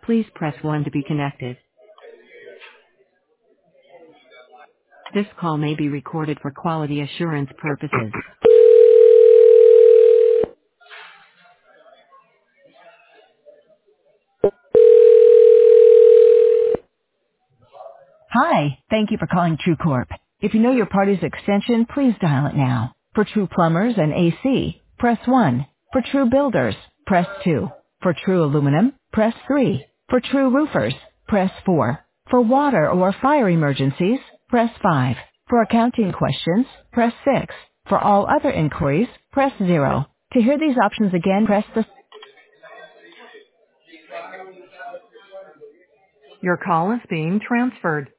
Please press 1 to be connected. This call may be recorded for quality assurance purposes. Hi, thank you for calling TrueCorp. If you know your party's extension, please dial it now. For True Plumbers and AC, press 1. For True Builders, press 2. For True Aluminum, press 3. For True Roofers, press 4. For water or fire emergencies, press 5. For accounting questions, press 6. For all other inquiries, press 0. To hear these options again, press the... Your call is being transferred.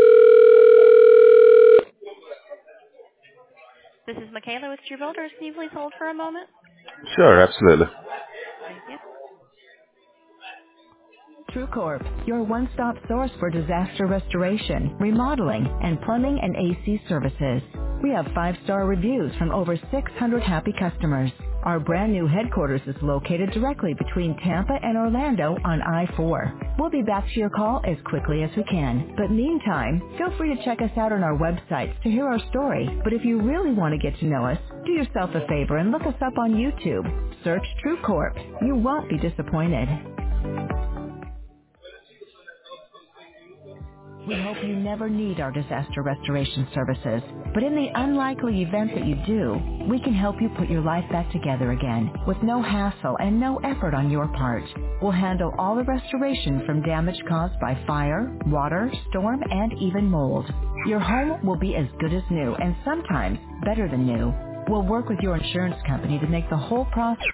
This is Michaela with True Builders. Can you please hold for a moment? Sure, absolutely. Thank you. TrueCorp, your one-stop source for disaster restoration, remodeling, and plumbing and AC services. We have 5-star reviews from over 600 happy customers. Our brand new headquarters is located directly between Tampa and Orlando on I-4. We'll be back to your call as quickly as we can. But meantime, feel free to check us out on our websites to hear our story. But if you really want to get to know us, do yourself a favor and look us up on YouTube. Search TrueCorp. You won't be disappointed. We hope you never need our disaster restoration services, but in the unlikely event that you do, we can help you put your life back together again with no hassle and no effort on your part. We'll handle all the restoration from damage caused by fire, water, storm, and even mold. Your home will be as good as new and sometimes better than new. We'll work with your insurance company to make the whole process